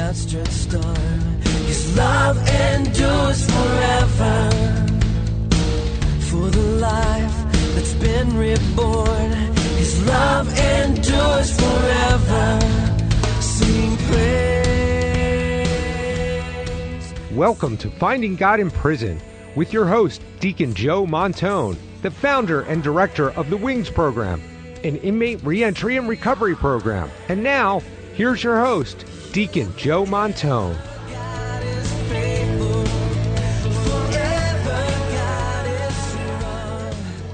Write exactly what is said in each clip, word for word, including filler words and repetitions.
outstretched arm. His love endures forever. For the life that's been reborn, His love endures forever. Sing praise. Welcome to Finding God in Prison with your host, Deacon Joe Montone, the founder and director of the WINGS program, an inmate reentry and recovery program. And now, here's your host, Deacon Joe Montone. God is faithful, forever God is strong.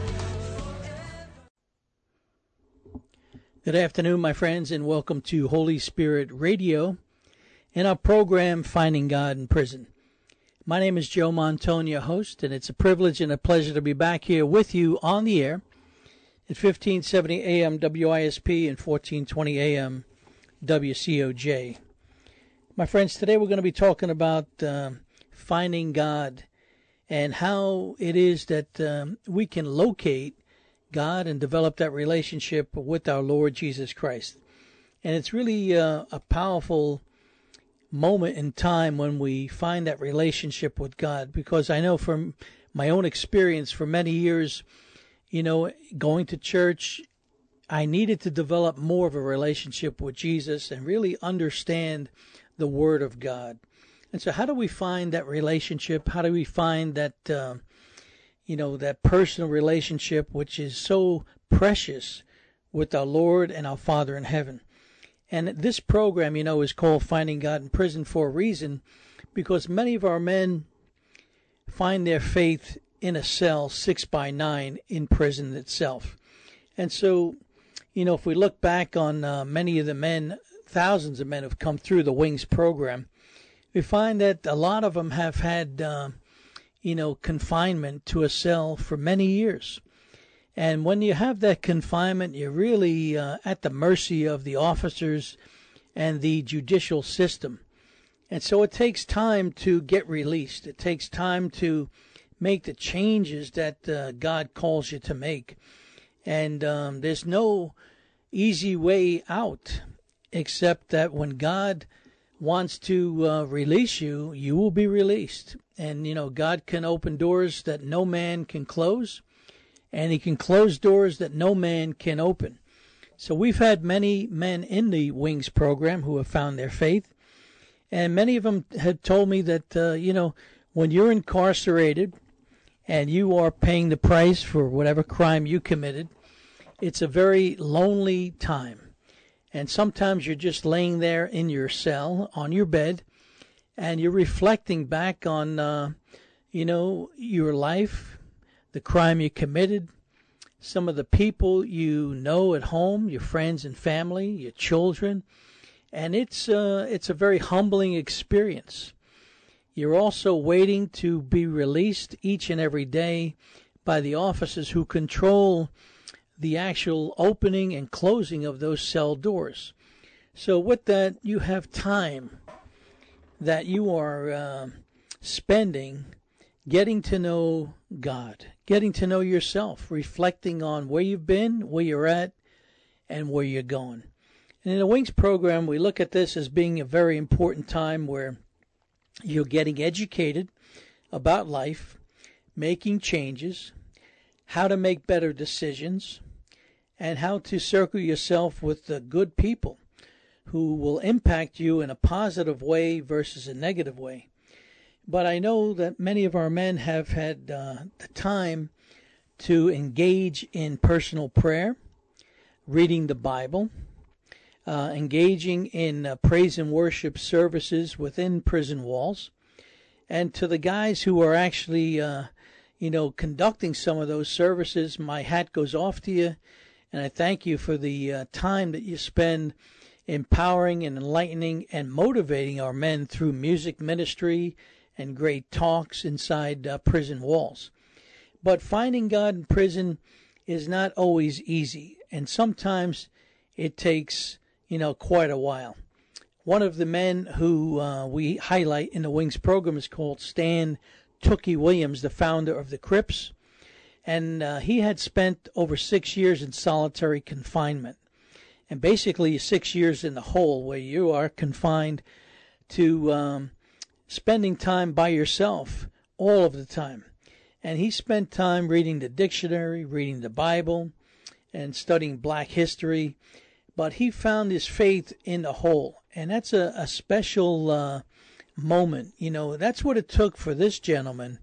Good afternoon, my friends, and welcome to Holy Spirit Radio and our program, Finding God in Prison. My name is Joe Montone, your host, and it's a privilege and a pleasure to be back here with you on the air at fifteen seventy A M W I S P and fourteen twenty A M W C O J. My friends, today we're going to be talking about uh, finding God and how it is that um, we can locate God and develop that relationship with our Lord Jesus Christ. And it's really uh, a powerful moment in time when we find that relationship with God, because I know from my own experience for many years, you know, going to church, I needed to develop more of a relationship with Jesus and really understand the Word of God. And so how do we find that relationship? How do we find that, uh, you know, that personal relationship which is so precious with our Lord and our Father in heaven? And this program, you know, is called Finding God in Prison for a reason, because many of our men find their faith in a cell six by nine in prison itself. And so, you know, if we look back on uh, many of the men, thousands of men have come through the WINGS program, we find that a lot of them have had, uh, you know, confinement to a cell for many years. And when you have that confinement, you're really uh, at the mercy of the officers and the judicial system. And so it takes time to get released. It takes time to make the changes that uh, God calls you to make. And um, there's no easy way out, except that when God wants to uh, release you, you will be released. And, you know, God can open doors that no man can close, and He can close doors that no man can open. So we've had many men in the WINGS program who have found their faith, and many of them have told me that, uh, you know, when you're incarcerated and you are paying the price for whatever crime you committed, it's a very lonely time. And sometimes you're just laying there in your cell on your bed, and you're reflecting back on, uh, you know, your life, the crime you committed, some of the people you know at home, your friends and family, your children, and it's uh, it's a very humbling experience. You're also waiting to be released each and every day by the officers who control the actual opening and closing of those cell doors. So with that, you have time that you are uh, spending getting to know God, getting to know yourself, reflecting on where you've been, where you're at, and where you're going. And in the WINGS program, we look at this as being a very important time where you're getting educated about life, making changes, how to make better decisions, and how to circle yourself with the good people who will impact you in a positive way versus a negative way. But I know that many of our men have had uh, the time to engage in personal prayer, reading the Bible, uh, engaging in uh, praise and worship services within prison walls. And to the guys who are actually, uh, you know, conducting some of those services, my hat goes off to you. And I thank you for the uh, time that you spend empowering and enlightening and motivating our men through music ministry and great talks inside uh, prison walls. But finding God in prison is not always easy, and sometimes it takes, you know, quite a while. One of the men who uh, we highlight in the WINGS program is called Stan Tookie Williams, the founder of the Crips, and uh, he had spent over six years in solitary confinement, and basically six years in the hole where you are confined to um, spending time by yourself all of the time. And he spent time reading the dictionary, reading the Bible, and studying black history. But he found his faith in the whole. And that's a, a special uh, moment. You know, that's what it took for this gentleman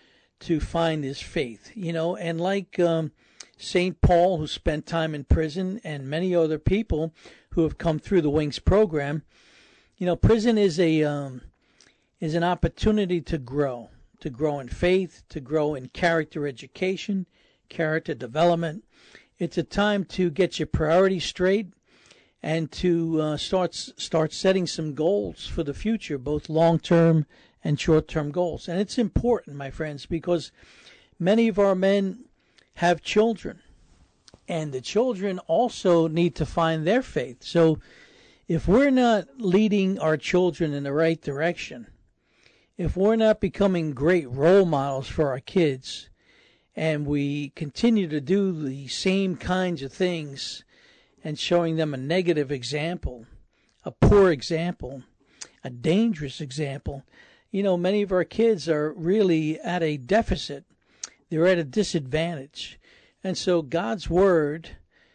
to find his faith. You know, and like um, Saint Paul, who spent time in prison, and many other people who have come through the Wings program, you know, prison is a um, is an opportunity to grow, to grow in faith, to grow in character education, character development. It's a time to get your priorities straight and to uh, start start setting some goals for the future, both long-term and short-term goals. And it's important, my friends, because many of our men have children, and the children also need to find their faith. So if we're not leading our children in the right direction, if we're not becoming great role models for our kids, and we continue to do the same kinds of things and showing them a negative example, a poor example, a dangerous example, you know, many of our kids are really at a deficit. They're at a disadvantage. And so God's Word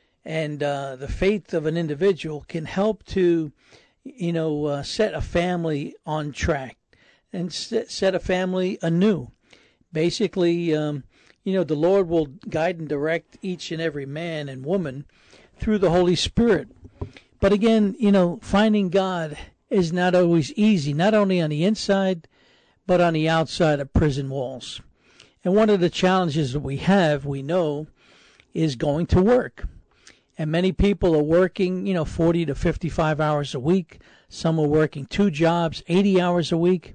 and uh, the faith of an individual can help to, you know, uh, set a family on track and set a family anew. Basically, um, you know, the Lord will guide and direct each and every man and woman through the Holy Spirit. But again, you know, finding God is not always easy, not only on the inside, but on the outside of prison walls. And one of the challenges that we have, we know, is going to work. And many people are working, you know, forty to fifty-five hours a week. Some are working two jobs, eighty hours a week.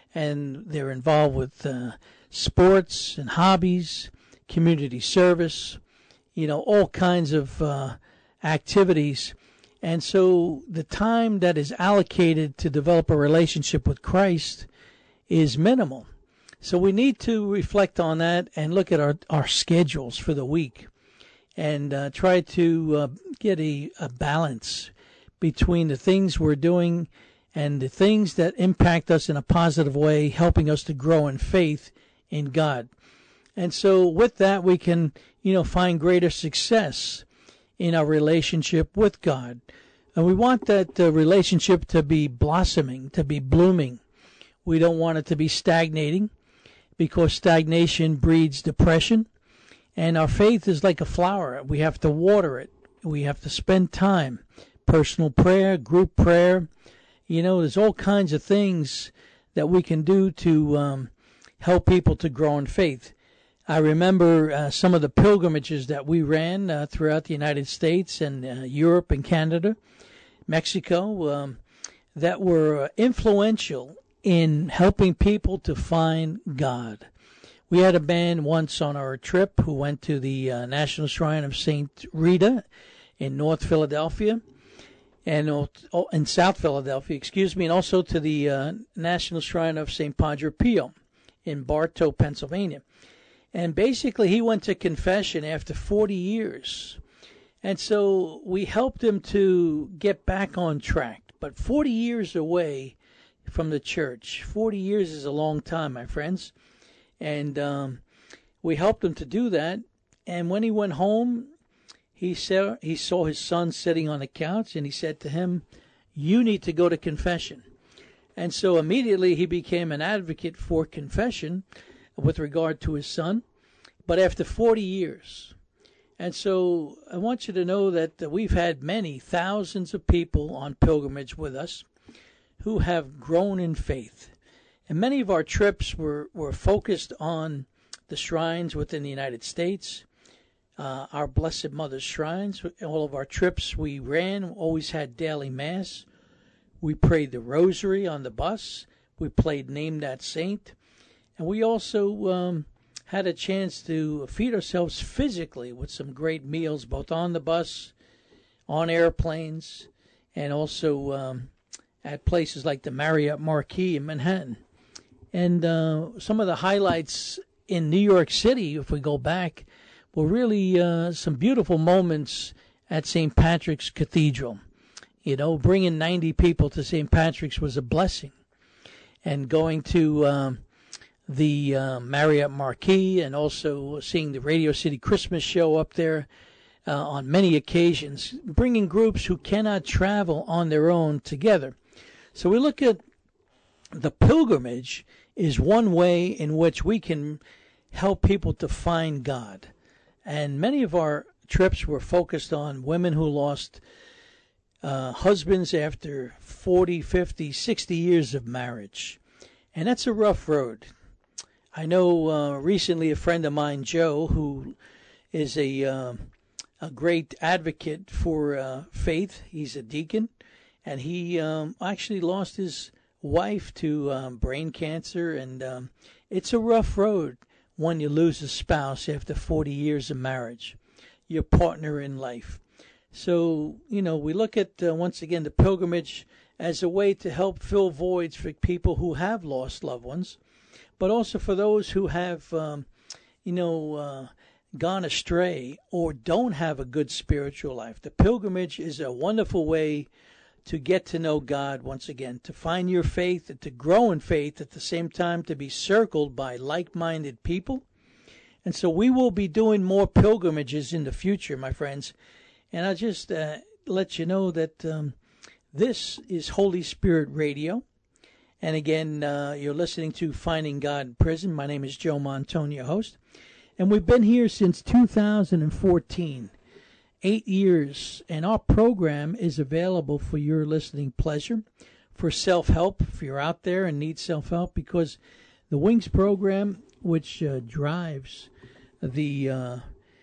And they're involved with uh, sports and hobbies, community service, you know, all kinds of uh, activities. And so the time that is allocated to develop a relationship with Christ is minimal. So we need to reflect on that and look at our, our schedules for the week and uh, try to uh, get a, a balance between the things we're doing and the things that impact us in a positive way, helping us to grow in faith in God. And so with that, we can, you know, find greater success in our relationship with God. And we want that uh, relationship to be blossoming, to be blooming. We don't want it to be stagnating, because stagnation breeds depression. And our faith is like a flower. We have to water it. We have to spend time. Personal prayer, group prayer. You know, there's all kinds of things that we can do to um, help people to grow in faith. I remember uh, some of the pilgrimages that we ran uh, throughout the United States and uh, Europe and Canada, Mexico, um, that were influential in helping people to find God. We had a band once on our trip who went to the uh, National Shrine of Saint Rita in North Philadelphia, and oh, in South Philadelphia, excuse me, and also to the uh, National Shrine of Saint Padre Pio in Bartow, Pennsylvania. And basically, he went to confession after forty years. And so we helped him to get back on track. But forty years away from the church, forty years is a long time, my friends. And um, we helped him to do that. And when he went home, he saw, he saw his son sitting on the couch, and he said to him, "You need to go to confession." And so immediately he became an advocate for confession with regard to his son, but after forty years. And so I want you to know that we've had many thousands of people on pilgrimage with us who have grown in faith. And many of our trips were, were focused on the shrines within the United States, uh, our Blessed Mother's shrines. All of our trips we ran always had daily Mass. We prayed the Rosary on the bus. We played Name That Saint. And we also um, had a chance to feed ourselves physically with some great meals, both on the bus, on airplanes, and also um, at places like the Marriott Marquis in Manhattan. And uh, some of the highlights in New York City, if we go back, were really uh, some beautiful moments at Saint Patrick's Cathedral. You know, bringing ninety people to Saint Patrick's was a blessing. And going to um, the uh, Marriott Marquis and also seeing the Radio City Christmas show up there uh, on many occasions, bringing groups who cannot travel on their own together. So we look at the pilgrimage is one way in which we can help people to find God. And many of our trips were focused on women who lost uh, husbands after forty, fifty, sixty years of marriage. And that's a rough road. I know uh, recently a friend of mine, Joe, who is a, uh, a great advocate for uh, faith. He's a deacon, and he um, actually lost his wife to um, brain cancer. And um, it's a rough road when you lose a spouse after forty years of marriage, your partner in life. So, you know, we look at, uh, once again, the pilgrimage as a way to help fill voids for people who have lost loved ones, but also for those who have, um, you know, uh, gone astray or don't have a good spiritual life. The pilgrimage is a wonderful way to get to know God once again, to find your faith and to grow in faith at the same time, to be circled by like-minded people. And so we will be doing more pilgrimages in the future, my friends. And I'll just uh, let you know that um, this is Holy Spirit Radio. And again, uh, you're listening to Finding God in Prison. My name is Joe Montone, your host. And we've been here since two thousand fourteen, eight years. And our program is available for your listening pleasure, for self-help, if you're out there and need self-help, because the Wings program, which uh, drives the uh,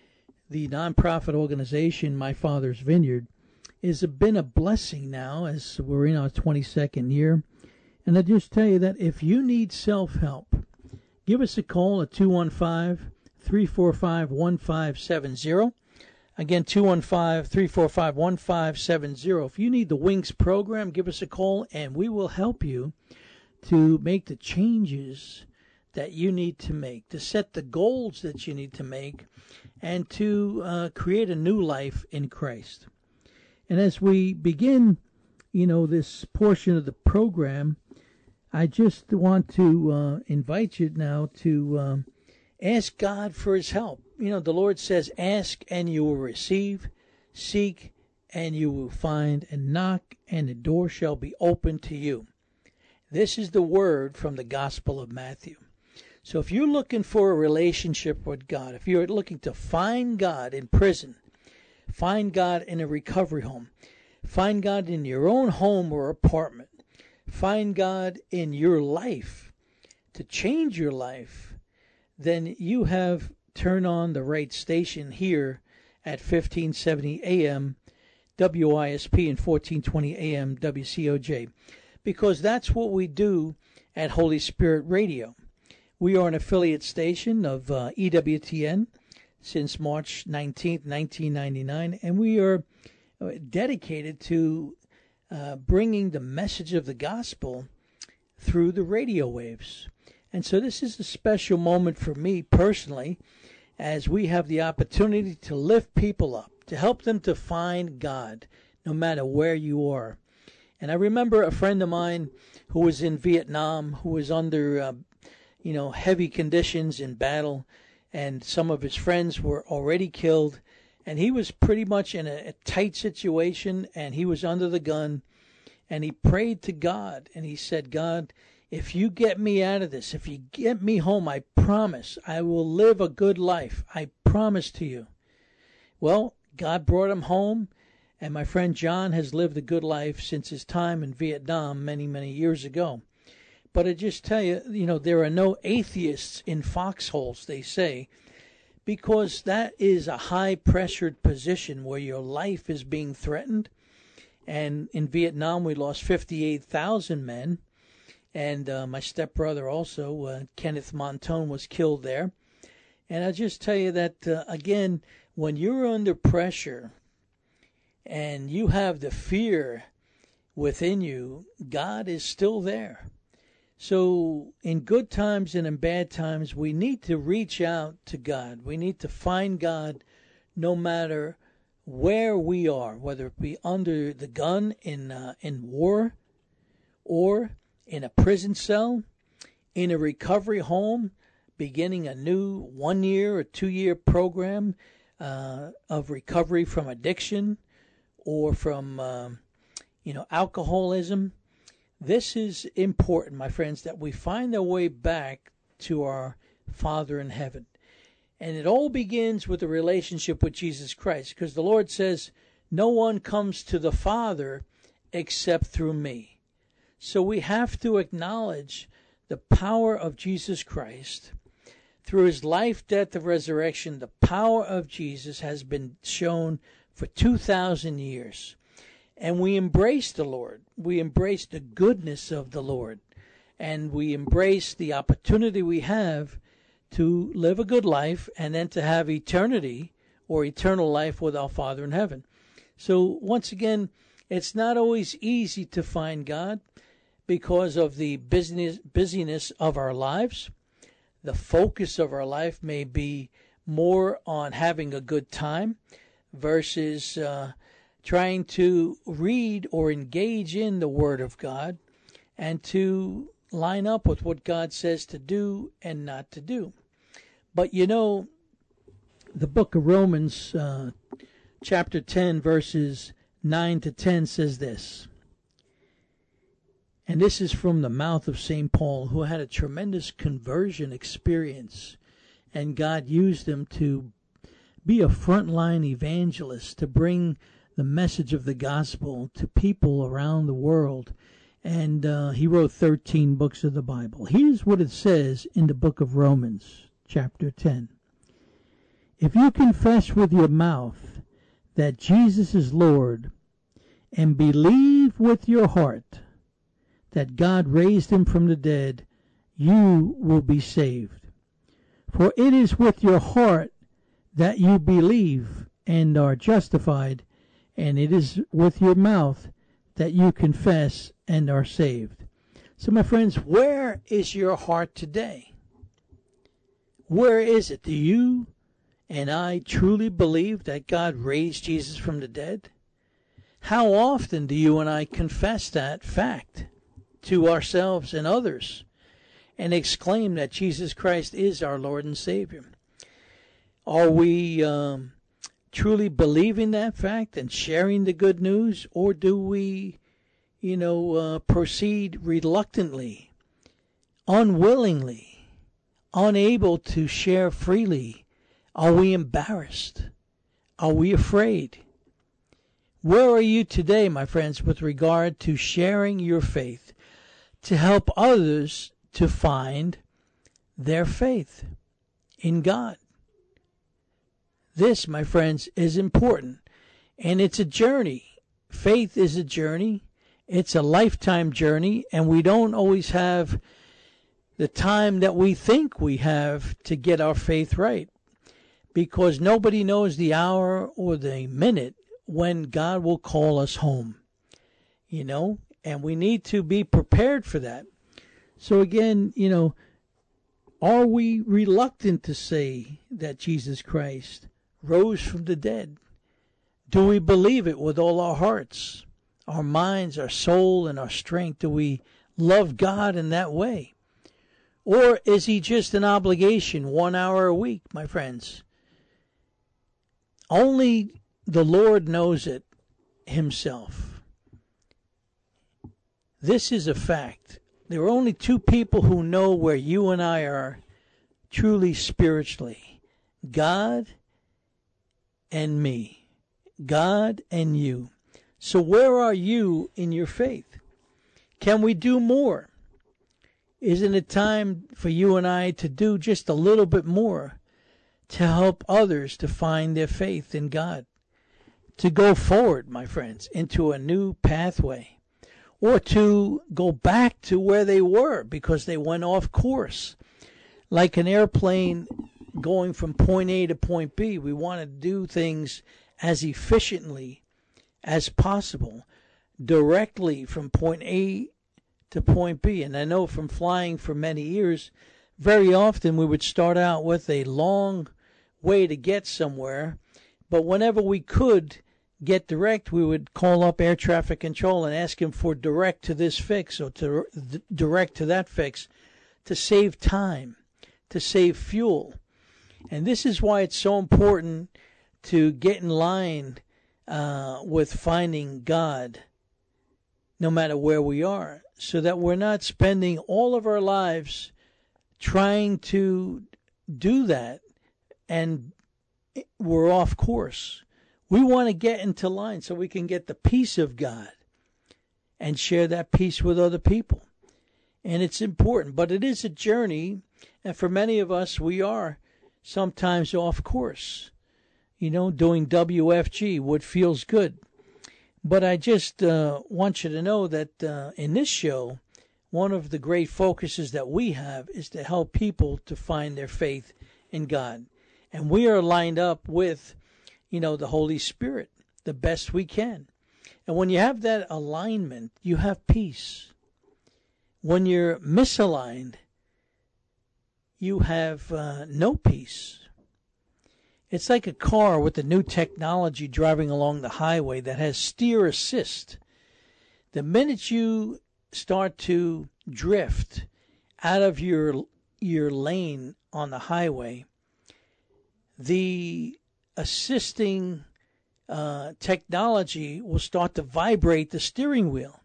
the nonprofit organization My Father's Vineyard, has been a blessing now as we're in our twenty-second year. And I just tell you that if you need self-help, give us a call at two one five, three four five, one five seven zero. Again, two one five, three four five, one five seven zero. If you need the Wings program, give us a call and we will help you to make the changes that you need to make, to set the goals that you need to make, and to uh, create a new life in Christ. And as we begin, you know, this portion of the program, I just want to uh, invite you now to um, ask God for his help. You know, the Lord says, ask and you will receive, seek and you will find, and knock and the door shall be opened to you. This is the word from the Gospel of Matthew. So if you're looking for a relationship with God, if you're looking to find God in prison, find God in a recovery home, find God in your own home or apartment, find God in your life, to change your life, then you have turned on the right station here at fifteen seventy A M W I S P and fourteen twenty A M W C O J, because that's what we do at Holy Spirit Radio. We are an affiliate station of uh, E W T N since March nineteenth, nineteen ninety-nine, and we are dedicated to uh, bringing the message of the gospel through the radio waves. And so this is a special moment for me personally, as we have the opportunity to lift people up, to help them to find God, no matter where you are. And I remember a friend of mine who was in Vietnam, who was under uh, you know, heavy conditions in battle, and some of his friends were already killed, and he was pretty much in a, a tight situation, and he was under the gun, and he prayed to God, and he said, God, if you get me out of this, if you get me home, I promise I will live a good life. I promise to you. Well, God brought him home, and my friend John has lived a good life since his time in Vietnam many, many years ago. But I just tell you, you know, there are no atheists in foxholes, they say, because that is a high-pressured position where your life is being threatened. And in Vietnam, we lost fifty-eight thousand men. And uh, my stepbrother also, uh, Kenneth Montone, was killed there. And I'll just tell you that, uh, again, when you're under pressure and you have the fear within you, God is still there. So in good times and in bad times, we need to reach out to God. We need to find God no matter where we are, whether it be under the gun in uh, in war, or in a prison cell, in a recovery home, beginning a new one-year or two-year program uh, of recovery from addiction or from, um, you know, alcoholism. This is important, my friends, that we find our way back to our Father in heaven. And it all begins with a relationship with Jesus Christ, because the Lord says, no one comes to the Father except through me. So we have to acknowledge the power of Jesus Christ. Through his life, death, and resurrection, the power of Jesus has been shown for two thousand years. And we embrace the Lord. We embrace the goodness of the Lord. And we embrace the opportunity we have to live a good life and then to have eternity or eternal life with our Father in heaven. So once again, it's not always easy to find God because of the business, busyness of our lives. The focus of our life may be more on having a good time versus uh, trying to read or engage in the Word of God and to line up with what God says to do and not to do. But you know, the book of Romans, uh, chapter ten, verses nine to ten says this. And this is from the mouth of Saint Paul, who had a tremendous conversion experience. And God used him to be a frontline evangelist, to bring the message of the gospel to people around the world. And uh, he wrote thirteen books of the Bible. Here's what it says in the book of Romans, chapter ten. If you confess with your mouth that Jesus is Lord, and believe with your heart that God raised him from the dead, you will be saved. For it is with your heart that you believe and are justified, and it is with your mouth that you confess and are saved. So, my friends, where is your heart today? Where is it? Do you and I truly believe that God raised Jesus from the dead? How often do you and I confess that fact to ourselves and others and exclaim that Jesus Christ is our Lord and Savior? Are we um, truly believing that fact and sharing the good news, or do we, you know, uh, proceed reluctantly, unwillingly, unable to share freely? Are we embarrassed? Are we afraid? Where are you today, my friends, with regard to sharing your faith to help others to find their faith in God? This, my friends, is important, and it's a journey. Faith is a journey. It's a lifetime journey, and we don't always have the time that we think we have to get our faith right, because nobody knows the hour or the minute when God will call us home, you know, and we need to be prepared for that. So again, you know, are we reluctant to say that Jesus Christ rose from the dead? Do we believe it with all our hearts, our minds, our soul, and our strength? Do we love God in that way? Or is he just an obligation, one hour a week, my friends? Only the Lord knows it himself. This is a fact. There are only two people who know where you and I are truly spiritually: God and me. God and you. So where are you in your faith? Can we do more? Isn't it time for you and I to do just a little bit more to help others to find their faith in God? To go forward, my friends, into a new pathway, or to go back to where they were because they went off course. Like an airplane going from point A to point B, we want to do things as efficiently as possible, directly from point A to point B. And I know from flying for many years, very often we would start out with a long way to get somewhere, but whenever we could get direct, we would call up air traffic control and ask him for direct to this fix or to th- direct to that fix to save time, to save fuel. And this is why it's so important to get in line uh, with finding God no matter where we are, so that we're not spending all of our lives trying to do that and we're off course. We want to get into line so we can get the peace of God and share that peace with other people. And it's important, but it is a journey, and for many of us, we are sometimes off course, you know, doing W F G, what feels good. But I just uh, want you to know that uh, in this show, one of the great focuses that we have is to help people to find their faith in God. And we are lined up with, you know, the Holy Spirit the best we can. And when you have that alignment, you have peace. When you're misaligned, you have uh, no peace. It's like a car with the new technology driving along the highway that has steer assist. The minute you start to drift out of your your lane on the highway, the assisting uh, technology will start to vibrate the steering wheel.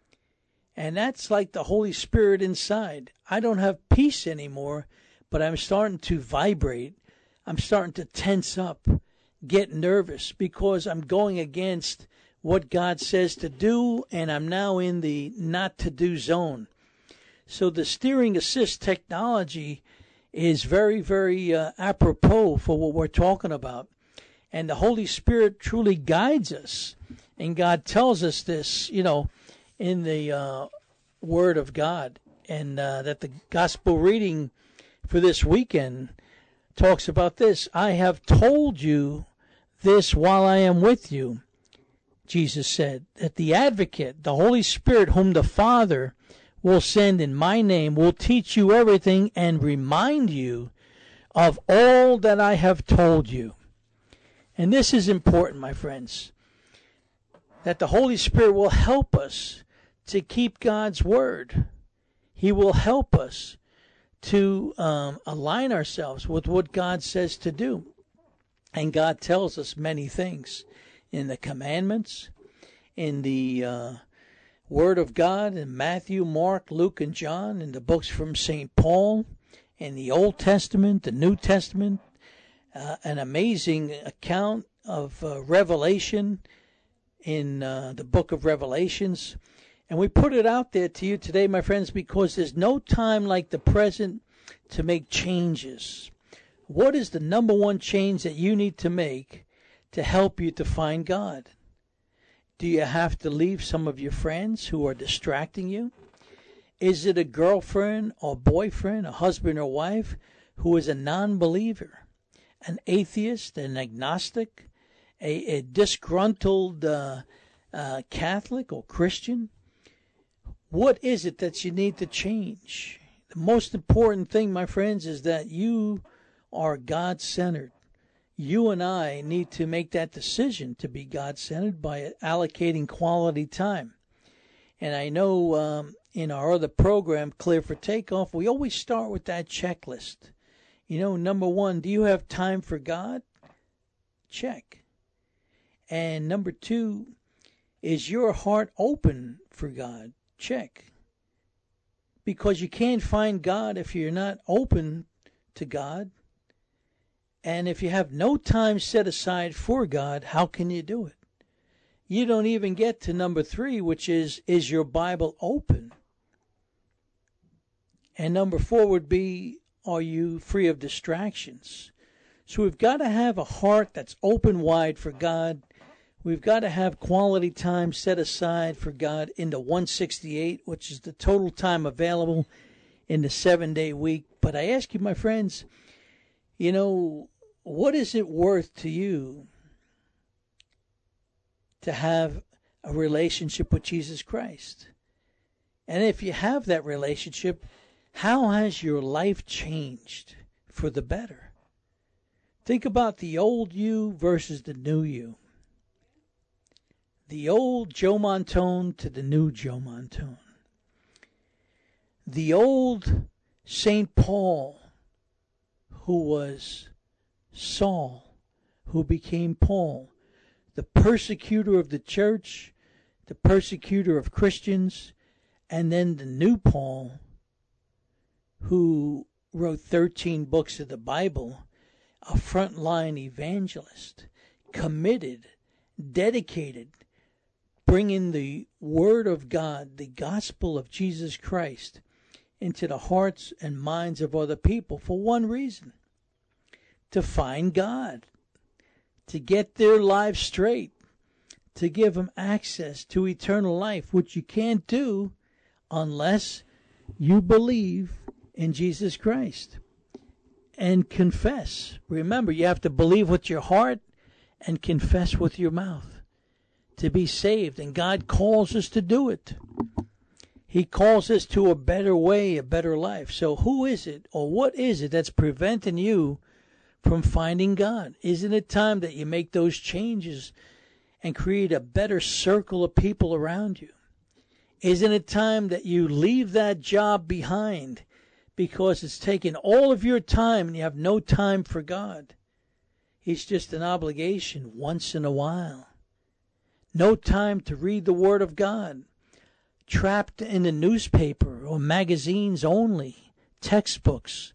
And that's like the Holy Spirit inside. I don't have peace anymore, but I'm starting to vibrate. I'm starting to tense up, get nervous, because I'm going against what God says to do, and I'm now in the not to do zone. So the steering assist technology is very, very uh, apropos for what we're talking about. And the Holy Spirit truly guides us. And God tells us this, you know, in the uh, Word of God. And uh, that the gospel reading for this weekend talks about this. I have told you this while I am with you, Jesus said, that the advocate, the Holy Spirit, whom the Father will send in my name, will teach you everything and remind you of all that I have told you. And this is important, my friends, that the Holy Spirit will help us to keep God's word. He will help us to um, align ourselves with what God says to do. And God tells us many things in the commandments, in the uh, Word of God, in Matthew, Mark, Luke, and John, in the books from Saint Paul, in the Old Testament, the New Testament, uh, an amazing account of uh, Revelation in uh, the book of Revelations. And we put it out there to you today, my friends, because there's no time like the present to make changes. What is the number one change that you need to make to help you to find God? Do you have to leave some of your friends who are distracting you? Is it a girlfriend or boyfriend, a husband or wife who is a non-believer, an atheist, an agnostic, a, a disgruntled uh, uh, Catholic or Christian? What is it that you need to change? The most important thing, my friends, is that you are God-centered. You and I need to make that decision to be God-centered by allocating quality time. And I know um, in our other program, Clear for Takeoff, we always start with that checklist. You know, number one, do you have time for God? Check. And number two, is your heart open for God? Check. Because you can't find God if you're not open to God. And if you have no time set aside for God, how can you do it? You don't even get to number three, which is, is your Bible open? And number four would be, are you free of distractions? So we've got to have a heart that's open wide for God. We've got to have quality time set aside for God in the one sixty-eight, which is the total time available in the seven-day week. But I ask you, my friends, you know, what is it worth to you to have a relationship with Jesus Christ? And if you have that relationship, how has your life changed for the better? Think about the old you versus the new you. The old Joe Montone to the new Joe Montone. The old Saint Paul, who was Saul, who became Paul, the persecutor of the church, the persecutor of Christians, and then the new Paul, who wrote thirteen books of the Bible, a frontline evangelist, committed, dedicated, bringing the Word of God, the gospel of Jesus Christ, into the hearts and minds of other people for one reason: to find God, to get their lives straight, to give them access to eternal life, which you can't do unless you believe in Jesus Christ and confess. Remember, you have to believe with your heart and confess with your mouth to be saved, and God calls us to do it. He calls us to a better way, a better life. So who is it, or what is it that's preventing you from finding God? Isn't it time that you make those changes and create a better circle of people around you? Isn't it time that you leave that job behind because it's taken all of your time and you have no time for God? It's just an obligation once in a while. No time to read the Word of God. Trapped in the newspaper or magazines only, textbooks.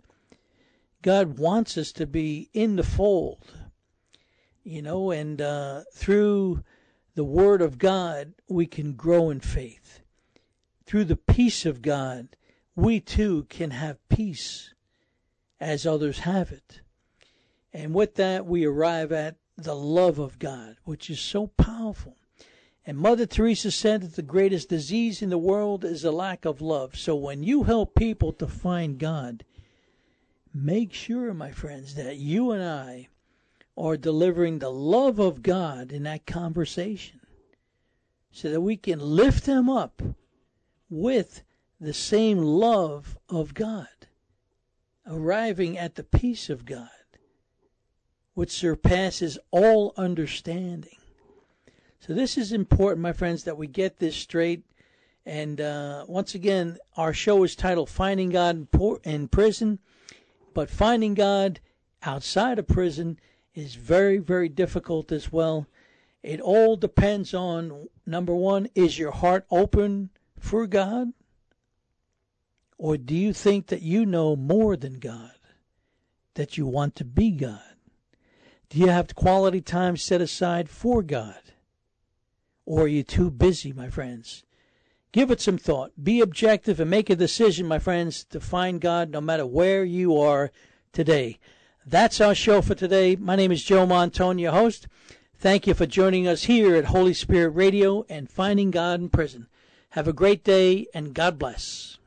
God wants us to be in the fold, you know, and uh, through the Word of God, we can grow in faith. Through the peace of God, we too can have peace as others have it. And with that, we arrive at the love of God, which is so powerful. And Mother Teresa said that the greatest disease in the world is a lack of love. So when you help people to find God, make sure, my friends, that you and I are delivering the love of God in that conversation so that we can lift them up with the same love of God, arriving at the peace of God, which surpasses all understanding. So this is important, my friends, that we get this straight. And uh, once again, our show is titled Finding God in, Por- in Prison. But finding God outside of prison is very, very difficult as well. It all depends on, number one, is your heart open for God? Or do you think that you know more than God, that you want to be God? Do you have quality time set aside for God? Or are you too busy, my friends? Give it some thought. Be objective and make a decision, my friends, to find God no matter where you are today. That's our show for today. My name is Joe Montone, your host. Thank you for joining us here at Holy Spirit Radio and Finding God in Prison. Have a great day, and God bless.